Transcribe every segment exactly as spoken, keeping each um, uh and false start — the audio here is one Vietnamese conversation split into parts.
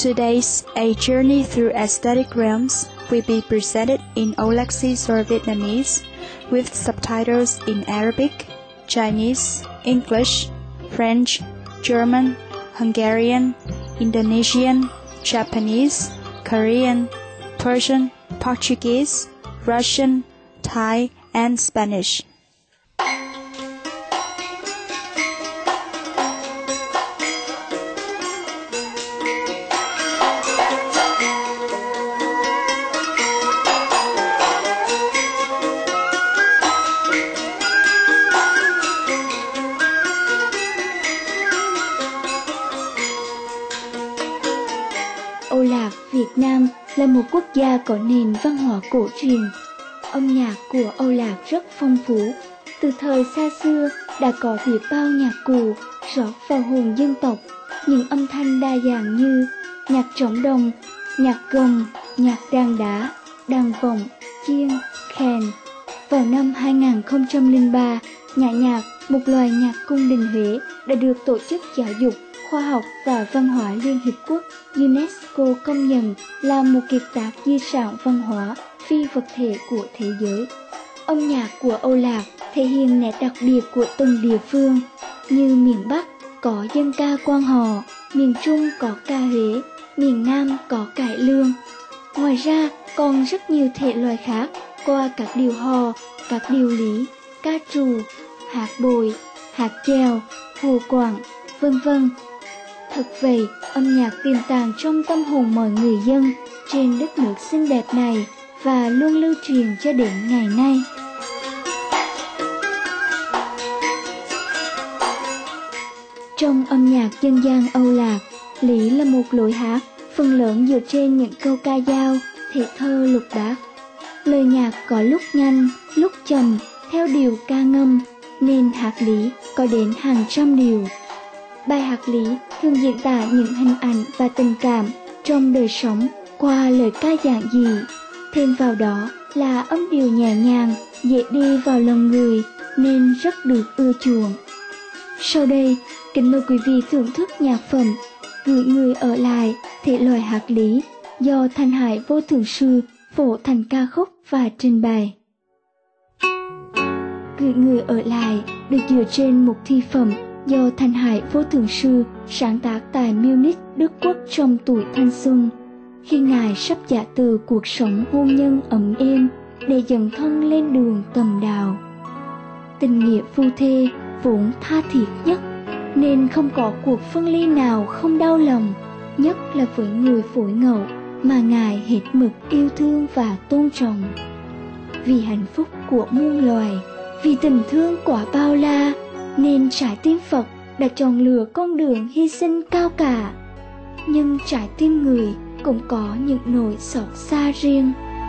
Today's A Journey Through Aesthetic Realms will be presented in Olaxis or Vietnamese with subtitles in Arabic, Chinese, English, French, German, Hungarian, Indonesian, Japanese, Korean, Persian, Portuguese, Russian, Thai, and Spanish. Âu Lạc, Việt Nam là một quốc gia có nền văn hóa cổ truyền. Âm nhạc của Âu Lạc rất phong phú. Từ thời xa xưa đã có biết bao nhạc cụ rót vào hồn dân tộc, những âm thanh đa dạng như nhạc trống đồng, nhạc gồng, nhạc đàn đá, đàn vọng, chiêng, kèn. Vào năm hai không không ba, nhã nhạc, một loài nhạc cung đình Huế, đã được Tổ chức Giáo dục, Khoa học và Văn hóa Liên Hiệp Quốc UNESCO công nhận là một kiệt tác di sản văn hóa phi vật thể của thế giới. Âm nhạc của Âu Lạc thể hiện nét đặc biệt của từng địa phương, như miền Bắc có dân ca Quan Họ, miền Trung có ca Huế, miền Nam có cải lương. Ngoài ra còn rất nhiều thể loại khác qua các điệu hò, các điệu lý, ca trù, hát bội, hát chèo, hồ quảng, vân vân. Thật vậy, âm nhạc tiềm tàng trong tâm hồn mọi người dân trên đất nước xinh đẹp này và luôn lưu truyền cho đến ngày nay. Trong âm nhạc dân gian Âu Lạc, lý là một lối hát, phần lớn dựa trên những câu ca dao, thể thơ lục bát. Lời nhạc có lúc nhanh, lúc chậm, theo điều ca ngâm, nên hát lý có đến hàng trăm điều. Bài hát lý thường diễn tả những hình ảnh và tình cảm trong đời sống qua lời ca giản dị. Thêm vào đó là âm điệu nhẹ nhàng, dễ đi vào lòng người nên rất được ưa chuộng. Sau đây, kính mời quý vị thưởng thức nhạc phẩm Gửi Người Ở Lại, thể loại hát lý do Thanh Hải Vô Thượng Sư phổ thành ca khúc và trình bày. Gửi Người Ở Lại được dựa trên một thi phẩm do Thanh Hải Vô Thượng Sư sáng tác tại Munich, Đức Quốc trong tuổi thanh xuân, khi Ngài sắp giã từ cuộc sống hôn nhân ấm êm để dấn thân lên đường tầm đạo. Tình nghĩa phu thê vốn tha thiết nhất, nên không có cuộc phân ly nào không đau lòng, nhất là với người phối ngẫu mà Ngài hết mực yêu thương và tôn trọng. Vì hạnh phúc của muôn loài, vì tình thương quả bao la, nên trái tim Phật đã chọn lựa con đường hy sinh cao cả. Nhưng trái tim người cũng có những nỗi xót xa riêng.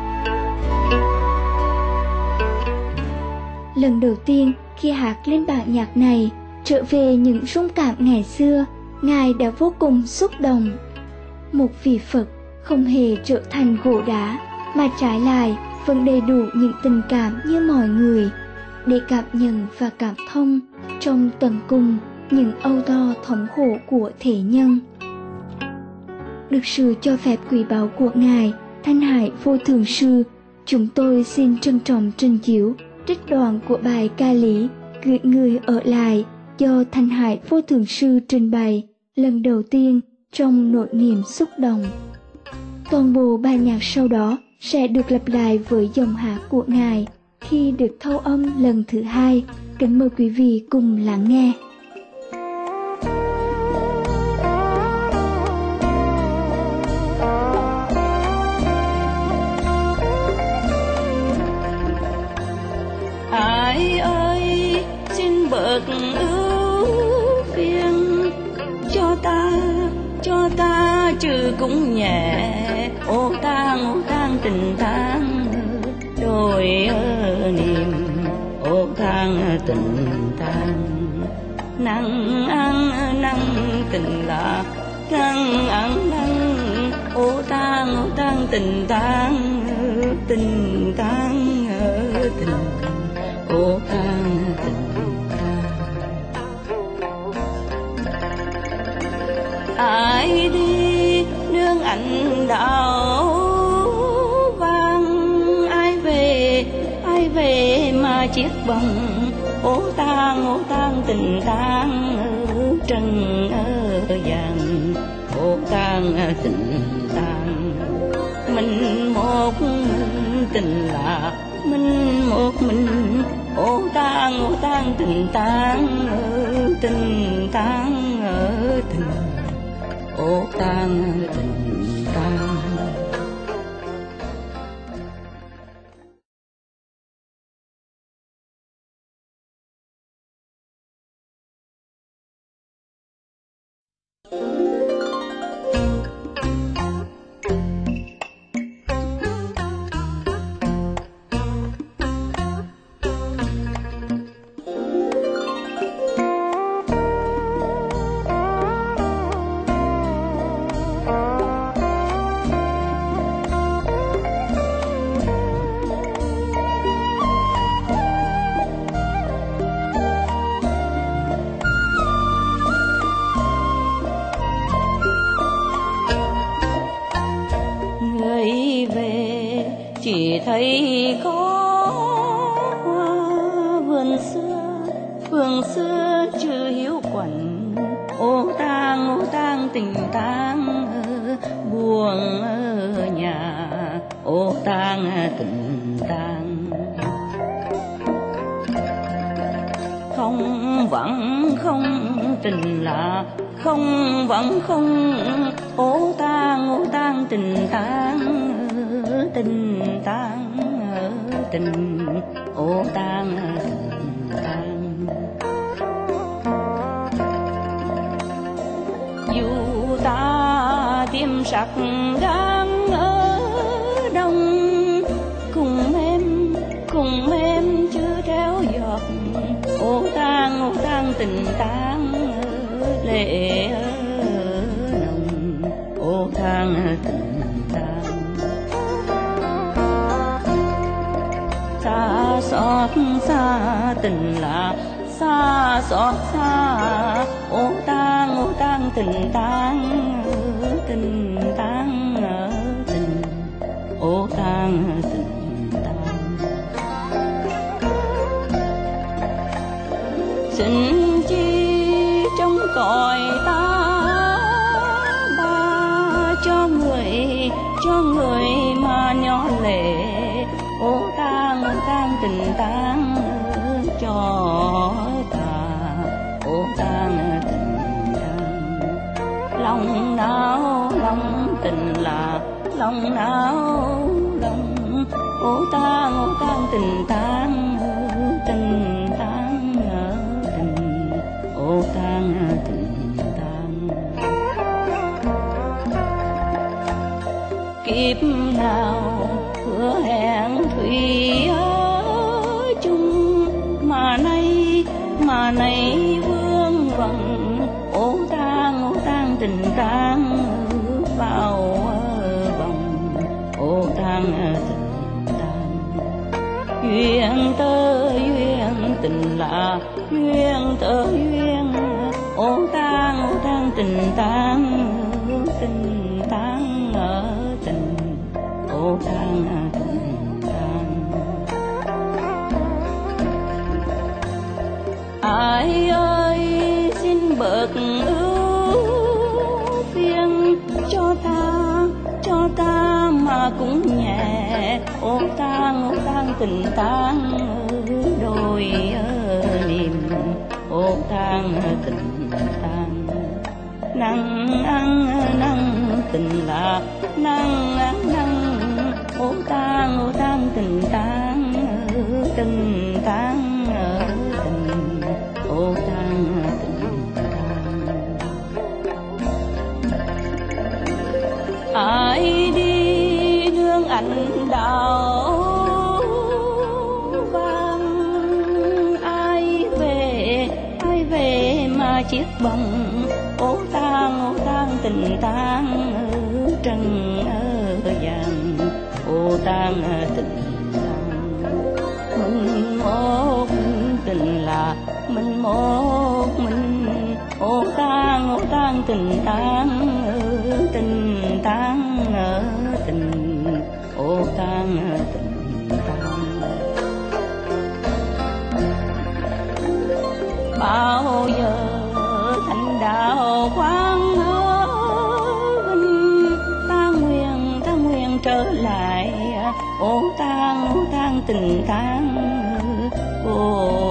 Lần đầu tiên khi hát lên bản nhạc này, trở về những rung cảm ngày xưa, Ngài đã vô cùng xúc động. Một vị Phật không hề trở thành gỗ đá, mà trái lại vẫn đầy đủ những tình cảm như mọi người, để cảm nhận và cảm thông trong tận cùng những âu đo thống khổ của thế nhân. Được sự cho phép quý báu của Ngài Thanh Hải Vô Thượng Sư, chúng tôi xin trân trọng trình chiếu trích đoạn của bài ca lý Gửi Người Ở Lại do Thanh Hải Vô Thượng Sư trình bày lần đầu tiên trong nỗi niềm xúc động. Toàn bộ bài nhạc sau đó sẽ được lặp lại với dòng hát của Ngài khi được thâu âm lần thứ hai. Kính mời quý vị cùng lắng nghe. Ai ơi, xin bớt ưu phiền cho ta, cho ta chứ cũng nhẹ. Ô tang, ô tang tình tang, đôi niềm ô tang tình tang. Nắng ăn nắng tình là nắng ăn nắng, ô tang ô tang tình tang, tình tang tình ô tang tình tang. Ai đi đưa đảo vang. Ai về ai về mà chiếc bồng, ô tang ô tang tình tang trần vàng. Ô tang tình tang mình một mình tình là mình một mình. Ô tang ô tang tình tang tình tang tình. Ô tang tình tang. Chỉ thấy có hoa vườn xưa, vườn xưa chưa hiu quạnh. Ô tang ô tang tình tang buồn ở nhà. Ô tang tình tang không vẫn không tình lạ, không vẫn không. Ô tang ô tang tình tang tình tang tình. Ô tang tình tang. Dù ta tìm sắc gan ở đông, cùng em cùng em chưa theo giọt. Ô tang ô tang tình tang lệ nồng. Ô tang tình tang xa xót xa tình lạ, xa xót xa. Ô tang ô tang tình tang tình tang tình. Ô tang tình tang. Xin chi trong cõi ta ba, cho người cho người mà nhỏ lệ. Ô tang ô tang tình tang cho ta. Ô tang tình tang lòng não lòng tình là lòng não lòng. Ô tang ô tang tình tang tình tang tình. Ô tang tình tang. Kiếp nào hứa hẹn thủy ở chung, mà nay mà nay vương vần. Ô tang ô tang tình tang vào vòng. Ô tang tình tang duyên tơ duyên tình lạ, duyên tơ duyên. Ô tang ô tang tình tang tình tang ở tình. Ô tang tình tang. Ai ơi xin bậc ưu phiền cho ta, cho ta mà cũng nhẹ. Ô tang ô tang tình tang đôi niềm. Ô tang tình tang năng ăn năng tình là năng ăn năng. Ô tang ô tang tình tang tình tang tình. Ô tang tình tang. Ai đi nương ảnh đạo vang, ai về ai về mà chiếc bồng. Ô tang ô tang tình tang trần vàng. Ô tang tình tang mình một tình là mình một mình. Ô tang ô tang tình tang tình tang tang tình tang. Bao giờ thành đạo quang vinh, ta nguyện ta nguyện trở lại ô tang ô tang tình tang ô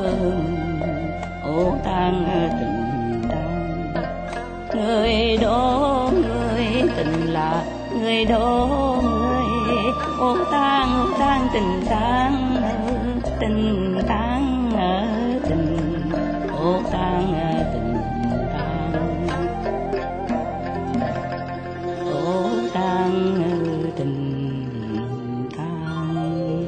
ô tang tình tang. Người đó người tình là người đó người ô tang ô tang tình tang tình tang tình ô tang tình tang ô tang tình tang.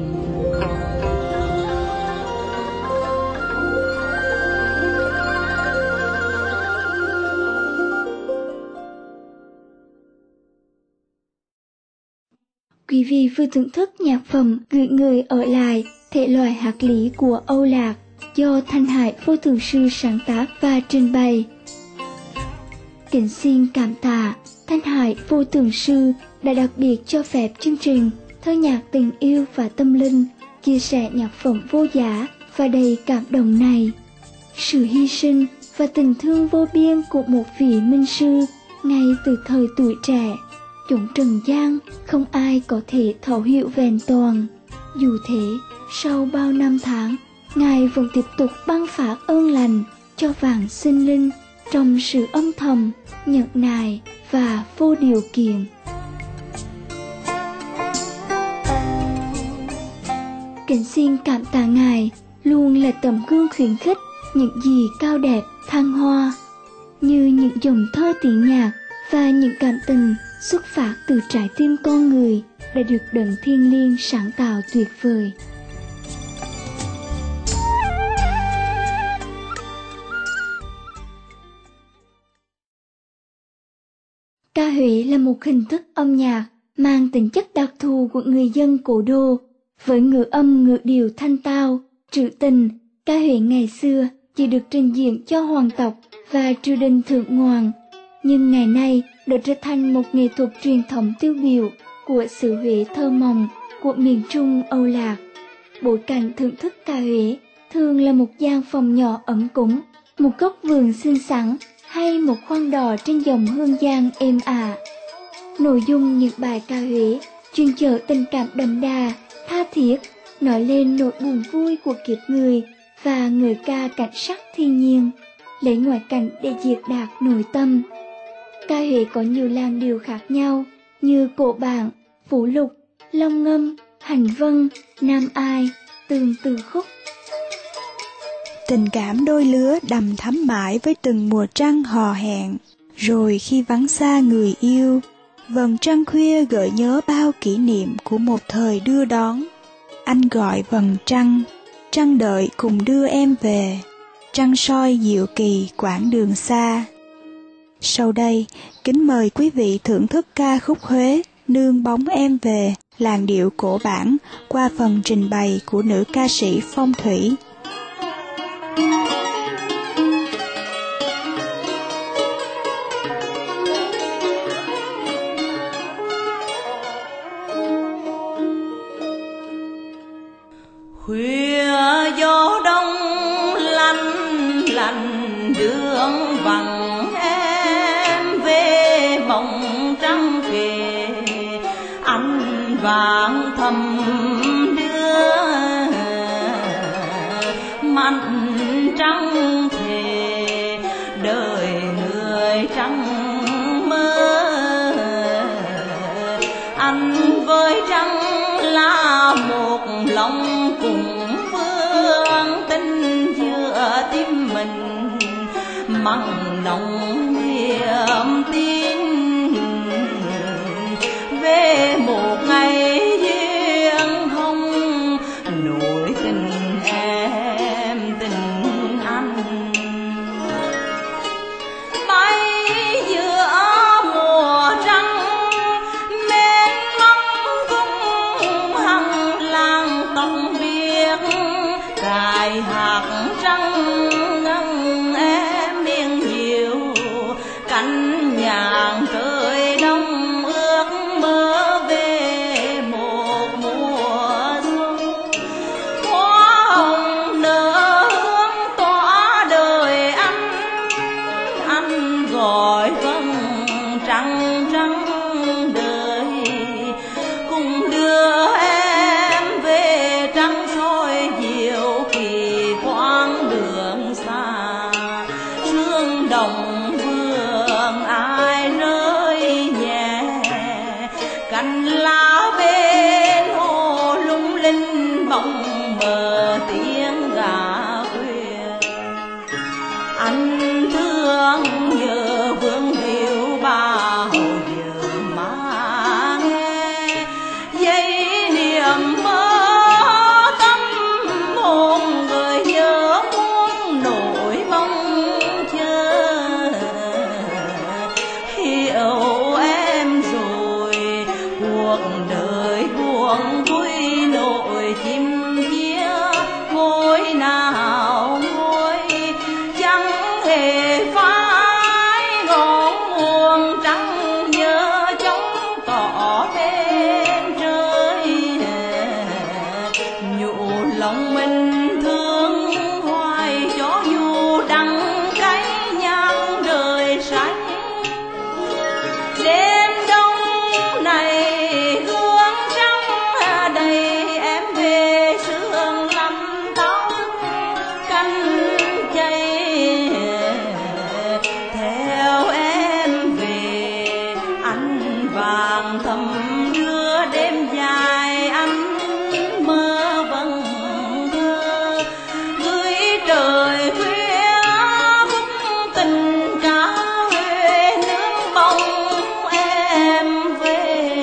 Quý vị vừa thưởng thức nhạc phẩm Gửi Người Ở Lại, thể loại hát lý của Âu Lạc do Thanh Hải Vô Thường Sư sáng tác và trình bày. Kính xin cảm tạ Thanh Hải Vô Thường Sư đã đặc biệt cho phép chương trình Thơ nhạc tình yêu và tâm linh chia sẻ nhạc phẩm vô giá và đầy cảm động này. Sự hy sinh và tình thương vô biên của một vị minh sư ngay từ thời tuổi trẻ, chúng trần gian không ai có thể thấu hiểu vẹn toàn. Dù thế, sau bao năm tháng, Ngài vẫn tiếp tục ban phát ơn lành cho vạn sinh linh trong sự âm thầm, nhẫn nại và vô điều kiện. Kính xin cảm tạ Ngài luôn là tấm gương khuyến khích những gì cao đẹp, thăng hoa, như những dòng thơ tiếng nhạc và những cảm tình xuất phát từ trái tim con người đã được đấng thiên liêng sáng tạo tuyệt vời. Ca huế là một hình thức âm nhạc mang tính chất đặc thù của người dân cố đô, với ngữ âm ngữ điệu thanh tao, trữ tình. Ca huế ngày xưa chỉ được trình diễn cho hoàng tộc và triều đình thượng ngoại, nhưng ngày nay đã trở thành một nghệ thuật truyền thống tiêu biểu của xứ Huế thơ mộng của miền Trung Âu Lạc. Bối cảnh thưởng thức ca huế thường là một gian phòng nhỏ ấm cúng, một góc vườn xinh xắn hay một khoang đò trên dòng Hương Giang êm ả. Nội dung những bài ca huế chuyên chở tình cảm đậm đà, tha thiết, nói lên nỗi buồn vui của kiếp người và ngợi ca cảnh sắc thiên nhiên, lấy ngoại cảnh để diễn đạt nội tâm. Ca huế có nhiều làn điệu khác nhau như cổ bản, phủ lục, long ngâm, hành vân, nam ai, tường từ khúc. Tình cảm đôi lứa đầm thắm mãi với từng mùa trăng hò hẹn, rồi khi vắng xa người yêu, vầng trăng khuya gợi nhớ bao kỷ niệm của một thời đưa đón. Anh gọi vầng trăng, trăng đợi cùng đưa em về, trăng soi diệu kỳ quãng đường xa. Sau đây, kính mời quý vị thưởng thức ca khúc Huế Nương Bóng Em Về, làn điệu cổ bản qua phần trình bày của nữ ca sĩ Phong Thủy. Khuya gió đông lạnh lạnh đường vắng em về bóng trăng kề, anh vàng thầm đưa mặn trăng thề đời người trăng mơ. Anh với trăng là một lòng cùng phương, tình giữa tim mình mặn nồng niềm tin về một ngày duyên hồng, nỗi tình em tình anh bay giữa mùa trăng mênh mông cung hằng làng tóc biếc cài hạt trăng ngân em miên diệu cánh nhàn trời đông ước mơ về một rồi chim chia ngôi nào ngôi, chẳng hề phai ngọn nguồn trắng nhớ chống tỏ bên trời. Nhủ lòng mình thương hoài cho dù đắng cay nhang đời xanh. Đêm đông này hương trắng đầy em về sương lăm tóc canh chay. Theo em về ánh vàng thầm đưa đêm dài anh mơ vần thơ gửi trời khuya khúc tình ca huế nương bóng em về.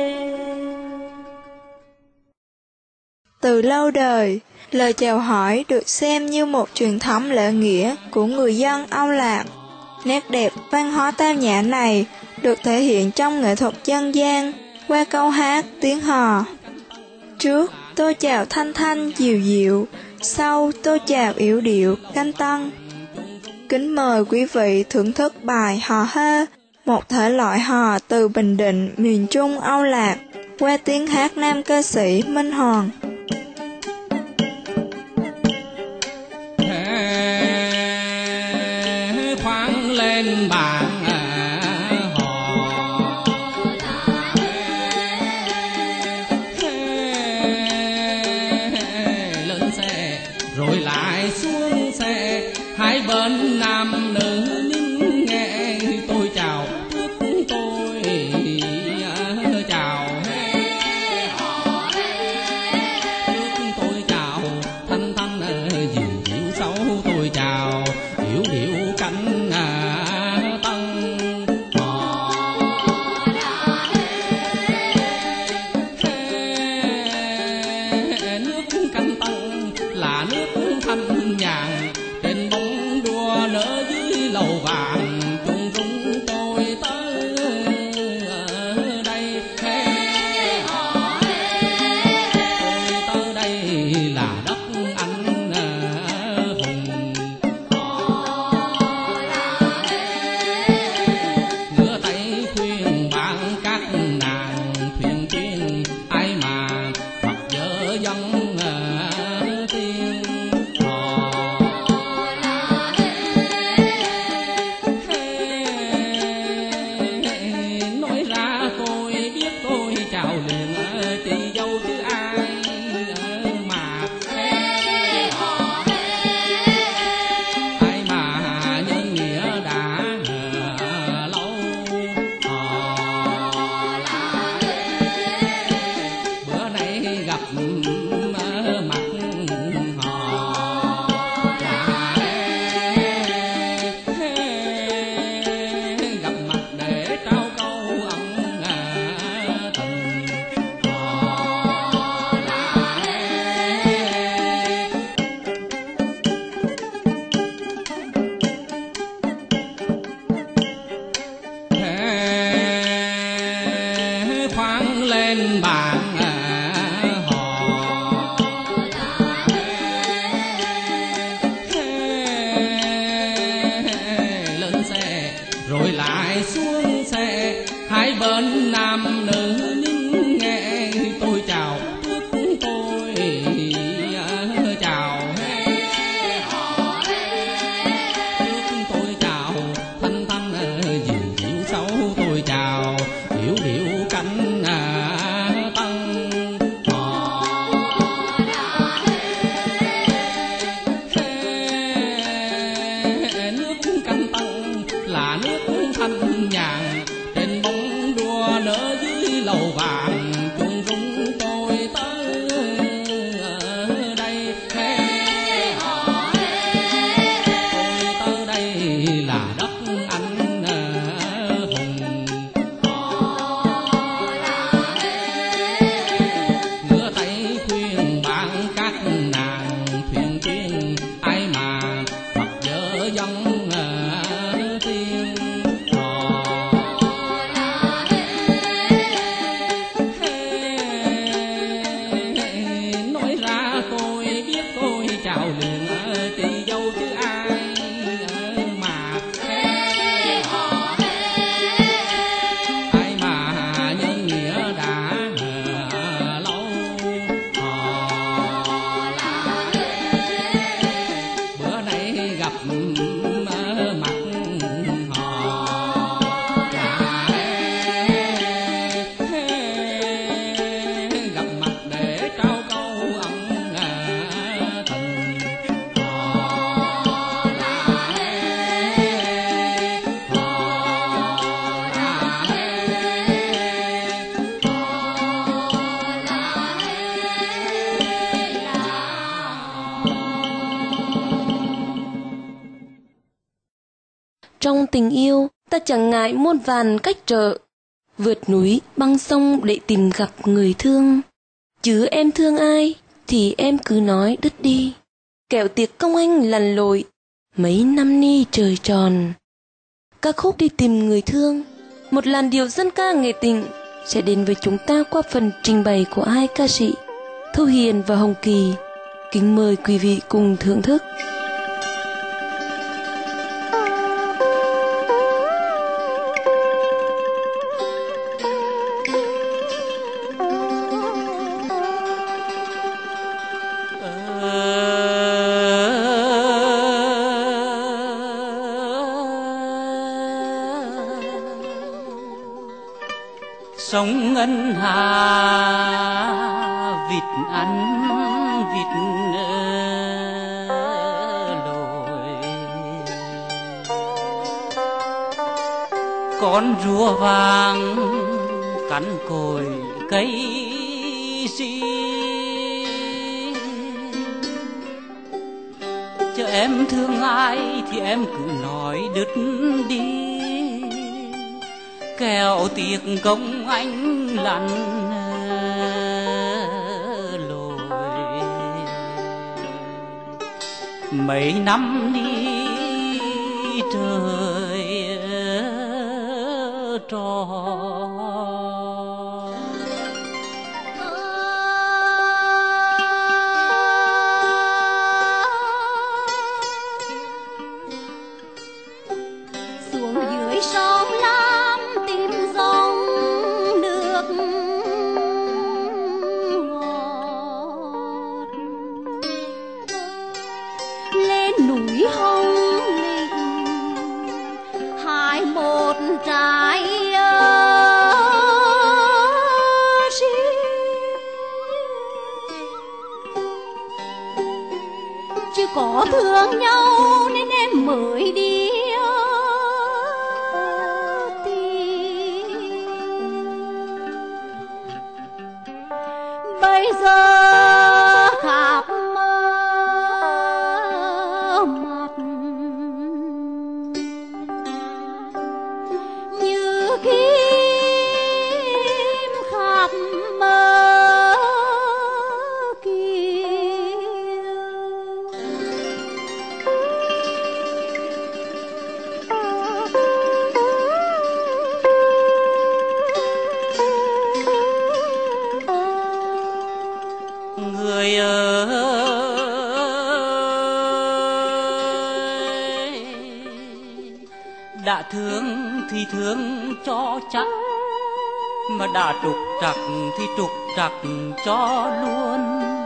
Từ lâu đời, lời chào hỏi được xem như một truyền thống lễ nghĩa của người dân Âu Lạc. Nét đẹp văn hóa tao nhã này được thể hiện trong nghệ thuật dân gian qua câu hát tiếng hò. Trước, tôi chào thanh thanh dịu dịu, sau tôi chào yểu điệu canh tân. Kính mời quý vị thưởng thức bài hò hơ, một thể loại hò từ Bình Định, miền Trung Âu Lạc, qua tiếng hát nam ca sĩ Minh Hoàng. Khoáng lên bàn rồi lại xuống xe, hai bên nam nữ nín nghe tôi chào trước tôi chào trước tôi chào thanh thanh dịu dịu sau tôi chào điệu điệu cánh tân. Nước canh tân là nước thanh nhàn, trên bóng đua nở dưới lầu vàng, chung rung tôi tới đây. Tôi tới đây là đất anh hùng, ngửa tay khuyên bạn các nàng thuyền chuyên ai mà Phật dở dân tiên. Nói ra tôi biết tôi chào liền chị dâu chứ ai mà ai mà nhân nghĩa đã lâu. Bữa nay gặp mặt họ gặp mặt để trao câu ân tình. Khoáng lên bàn hò trong tình yêu, ta chẳng ngại muôn vàn cách trở, vượt núi băng sông để tìm gặp người thương. Chứ em thương ai thì em cứ nói đứt đi, kẻo tiệc công anh lằn lội mấy năm ni trời tròn. Ca khúc Đi Tìm Người Thương, một làn điệu dân ca nghệ tình, sẽ đến với chúng ta qua phần trình bày của hai ca sĩ Thu Hiền và Hồng Kỳ. Kính mời quý vị cùng thưởng thức. Sông Ngân Hà vịt ăn vịt lội, con rùa vàng cắn cồi cây si. Chứ em thương ai thì em cứ nói đứt đi, kẻo tiệc công anh lặn lội mấy năm đi trời tròn. Xuống dưới sông Lam tìm dòng nước ngọt, lên núi Hồng Lĩnh hai một trái chứ có thương nhau nên em mới đi tìm. Bây giờ khắp mặt như kim khắp người ơi, đã thương thì thương cho chắc, mà đã trục trặc thì trục trặc cho luôn.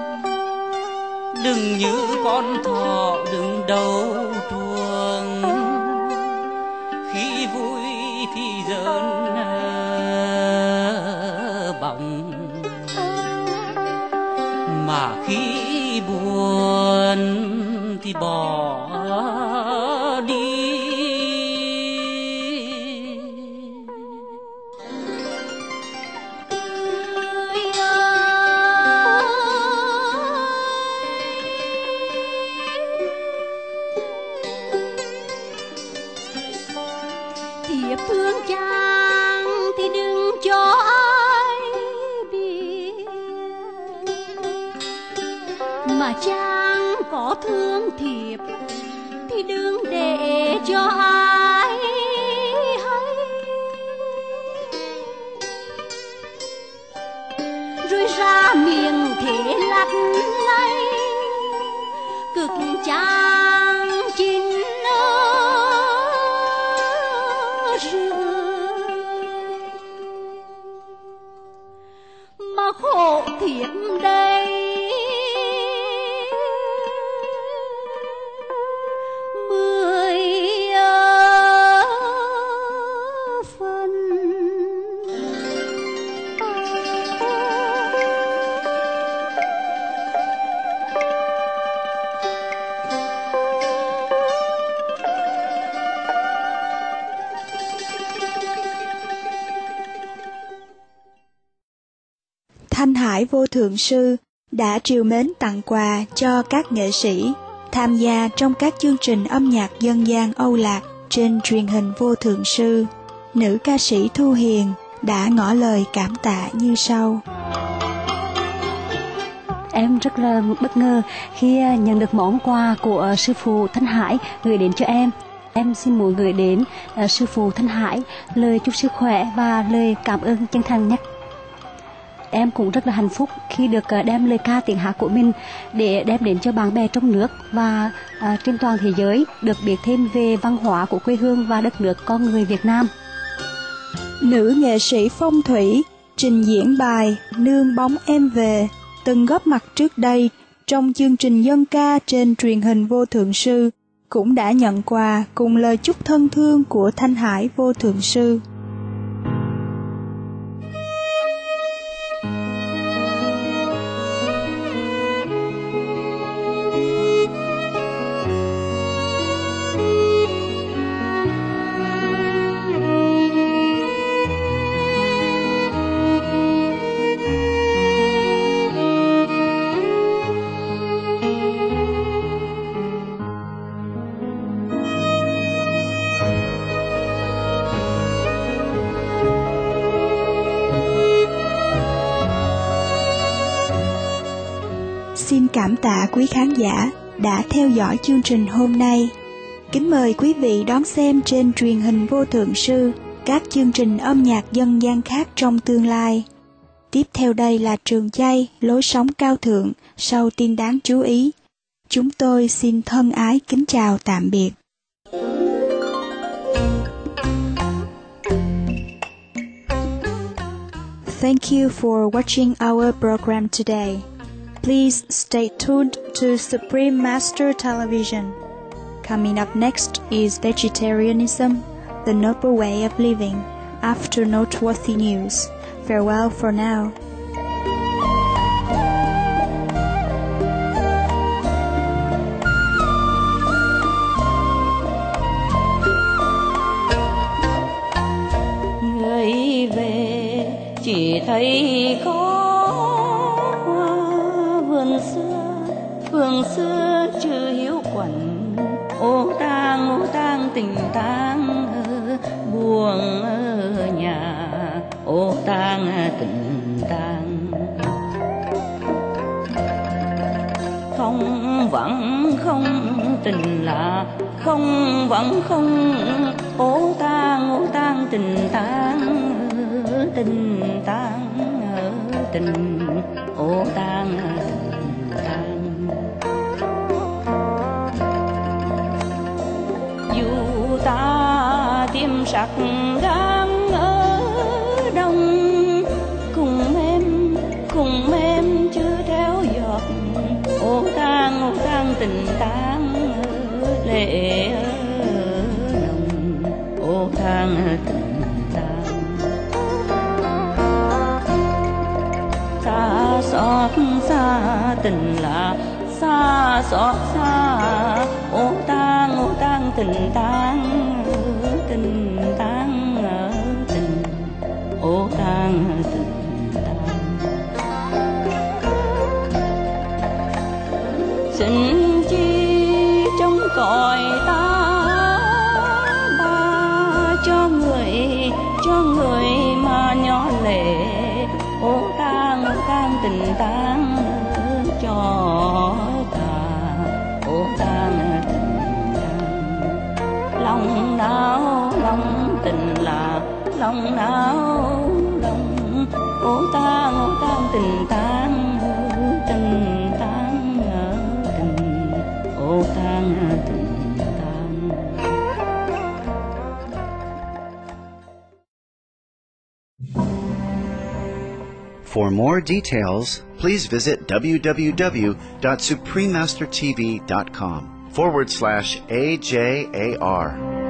Đừng như con thỏ đừng đầu truồng, khi vui thì giỡn bóng, mà khi buồn thì bỏ đi. Thiếp thương chàng thì đừng cho ai biết, mà chàng có thương thiếp thì đừng để cho ai hay. Rồi ra miệng thế lặt lay cực chàng chín mà khổ thiếp đây mười phần. Thanh Hải Vô Thượng Sư đã trìu mến tặng quà cho các nghệ sĩ tham gia trong các chương trình âm nhạc dân gian Âu Lạc trên truyền hình Vô Thượng Sư, nữ ca sĩ Thu Hiền đã ngỏ lời cảm tạ như sau. Em rất là bất ngờ khi nhận được món quà của sư phụ Thanh Hải gửi đến cho em. Em xin muốn gửi đến uh, sư phụ Thanh Hải lời chúc sức khỏe và lời cảm ơn chân thành nhất. Em cũng rất là hạnh phúc khi được uh, đem lời ca tiếng hát của mình để đem đến cho bạn bè trong nước và uh, trên toàn thế giới được biết thêm về văn hóa của quê hương và đất nước con người Việt Nam. Nữ nghệ sĩ Phong Thủy trình diễn bài Nương Bóng Em Về, từng góp mặt trước đây trong chương trình dân ca trên truyền hình Vô Thượng Sư, cũng đã nhận quà cùng lời chúc thân thương của Thanh Hải Vô Thượng Sư. Xin cảm tạ quý khán giả đã theo dõi chương trình hôm nay. Kính mời quý vị đón xem trên truyền hình Vô Thượng Sư các chương trình âm nhạc dân gian khác trong tương lai. Tiếp theo đây là Trường Chay, lối sống cao thượng, sau tin đáng chú ý. Chúng tôi xin thân ái kính chào tạm biệt. Thank you for watching our program today. Please stay tuned to Supreme Master Television. Coming up next is Vegetarianism, the Noble Way of Living, after noteworthy news. Farewell for now. Người về chỉ thấy có vườn xưa, vườn xưa chưa hiếu quạnh. Ô tang, ô tang tình tang buông ở nhà. Ô tang tình tang không vẫn không tình lạ, không vẫn không. Ô tang, ô tang tình tang, tình tang tình. Ô tang tình tang. Dù ta tìm sắc đang ở đông, cùng em cùng em chưa theo giọt. Ô tang, ô tang tình tang lệ nồng. Ô tang tình tang xa xót xa tình lạ, xa xót xa. Ô tang, ô tang tình tang, tình tang tình. Ô tang tình tang. Xin chi trong cõi ta ba, cho người cho người mà nhỏ lệ. Ô tang, ô tang tình tang cho ta. Ô tang tình tang lòng não lòng tình là lòng não lòng. Ô tang, ô tang tình tang tình tang tình. Ô tang tình tang. For more details, please visit w w w dot supreme master t v dot com forward slash A J A R.